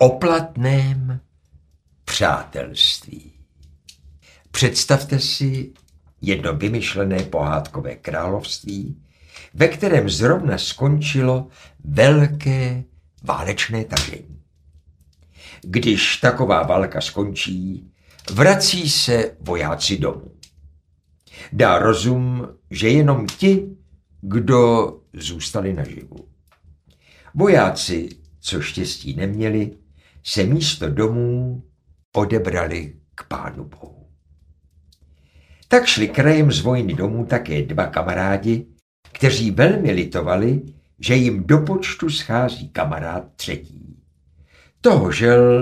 o platném přátelství. Představte si jedno vymyšlené pohádkové království, ve kterém zrovna skončilo velké válečné tažení. Když taková válka skončí, vrací se vojáci domů. Dá rozum, že jenom ti, kdo zůstali naživu. Vojáci, co štěstí neměli, se místo domů odebrali k Pánu Bohu. Tak šli krajem z vojny domů také dva kamarádi, kteří velmi litovali, že jim do počtu schází kamarád třetí. Toho žel